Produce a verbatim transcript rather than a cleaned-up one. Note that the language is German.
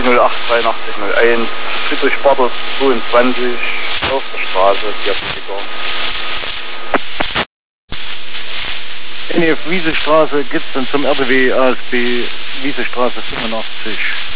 null acht dreiundachtzig null eins, Friedrich Bartels zweiundzwanzig, auf der Straße, Diabetiker. N E F Wiesestraße, geht's dann zum R D W A S B Wiesestraße fünfundachtzig.